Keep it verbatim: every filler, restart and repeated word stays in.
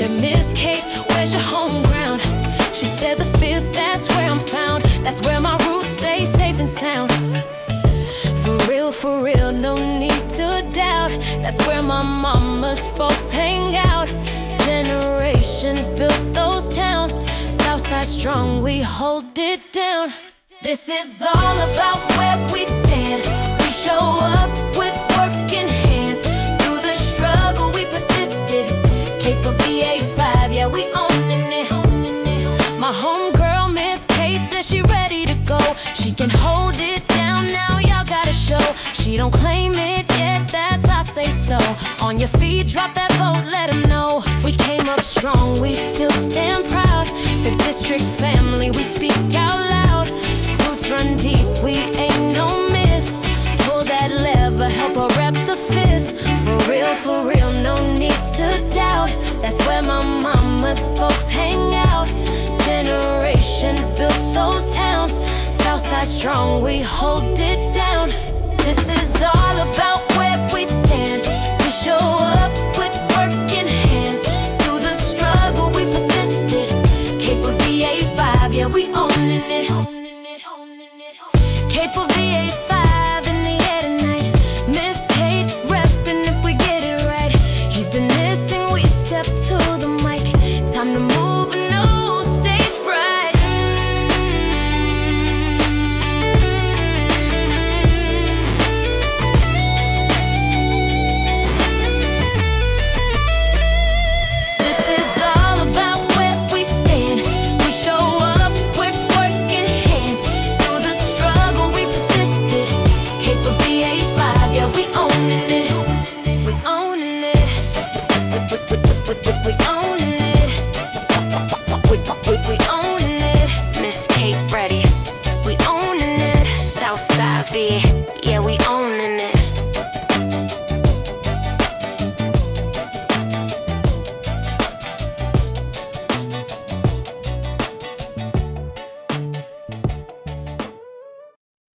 said, Miss Kate, where's your home ground? She said, the fifth, that's where I'm found. That's where my roots stay safe and sound. For real, for real, no need to doubt. That's where my mama's folks hang out. Generations built those towns. Southside strong, we hold it down. This is all about where we stand. We show up with working hands. Through the struggle we persisted. K for V A five, yeah, we owning it. My homegirl, Miss Kate, says she ready to go. She can hold it down now, y'all gotta show. She don't claim it yet, that's I say so. On your feet, drop that vote, let them know. We came up strong, we still stand proud. Fifth District family, we speak out loud. Roots run deep, we ain't no myth. Pull that lever, help her rep the fifth. For real, for real, no need to doubt. That's where my mama's folks hang out. Generations built those towns. Southside strong, we hold it down. This is all about where we stand. We show up with working hands. Through the struggle we persisted. K for V A five, yeah, we owning it. K for V A five in the air tonight. Miss Kate reppin' if we get it right. He's been missing, we step to the mic. Time to move and no stage fright. This is all about where we stand. We show up with working hands. Through the struggle we persisted. K for V A five, yeah, we owning it. We owning it. We, we, we, we owning it. We, we, we owning it. Miss Kate ready. We owning it. Southside V.